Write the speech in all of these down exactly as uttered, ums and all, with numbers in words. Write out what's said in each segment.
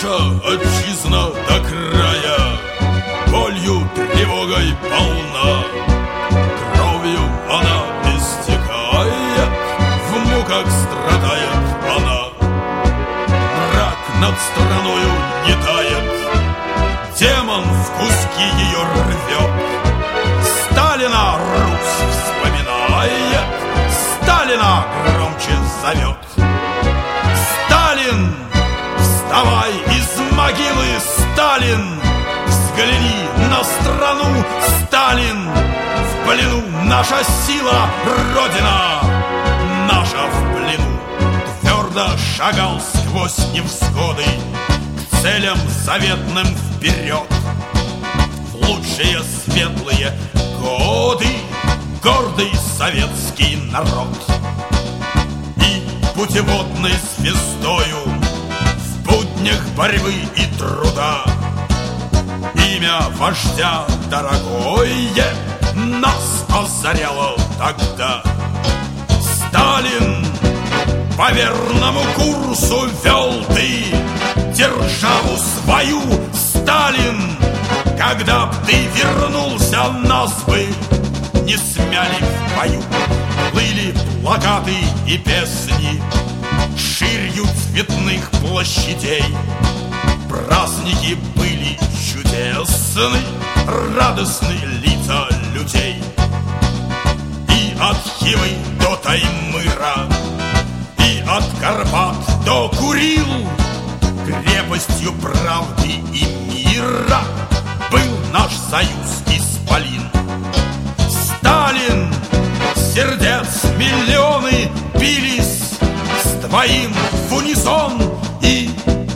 наша отчизна до края болью, тревогой полна, кровью она истекает, в муках страдает она. Мрак над страною не тает, демон в куски ее рвет. Сталина Русь вспоминает, Сталина громче зовет. Сталин, вставай из могилы, Сталин, взгляни на страну, Сталин, в плену наша сила, Родина наша в плену. Твердо шагал сквозь невзгоды к целям заветным вперед. В лучшие светлые годы гордый советский народ. И путеводной звездою в буднях борьбы и труда имя вождя дорогое нас озаряло тогда. Сталин, по верному курсу вел ты державу свою, Сталин. Когда б ты вернулся, нас бы не смяли в бою. Плыли плакаты и песни ширью цветных площадей. Праздники были чудесны, радостны лица людей. И от Хивы до Таймыра, и от Карпат до Курил крепостью правды и мира был наш союз исполин. Сталин, сердец миллионы бились с твоим в унисон, и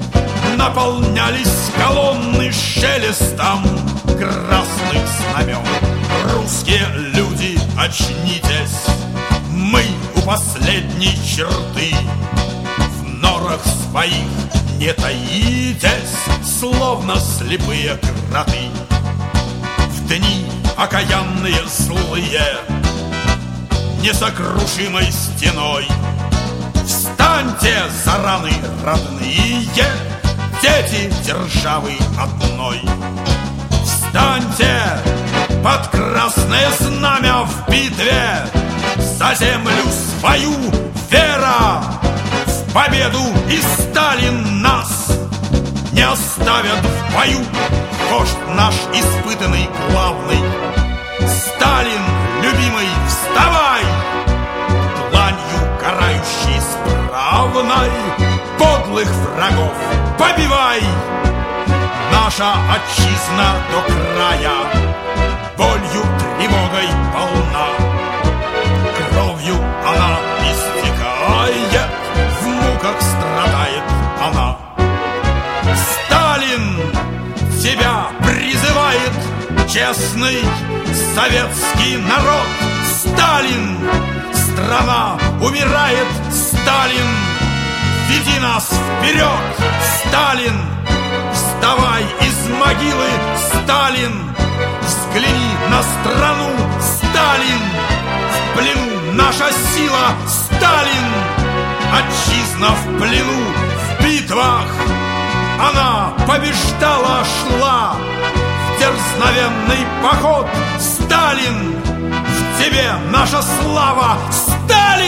наполнялись колонны шелестом красных знамен. Русские люди, очнитесь, мы у последней черты. В норах своих не таитесь, словно слепые кроты. В дни окаянные злые, несокрушимой стеной встаньте за раны родные, дети державы одной. Встаньте под красное знамя в битве за землю свою, вера в победу, и Сталин нас не оставят в бою. Вождь наш испытанный, главный, Сталин, любимый, вставай! Дланью карающей справной подлых врагов побивай! Наша отчизна до края болью, тревогой полна, кровью она истекает, в муках страдает она. Сталин тебя призывает честный советский народ. Сталин, страна умирает. Сталин, веди нас вперед. Сталин, вставай из могилы. Сталин, взгляни на страну. Сталин, в плену наша сила. Сталин, отчизна в плену, в битвах она побеждала, шла в дерзновенный поход. Сталин, в тебе наша слава. Сталин!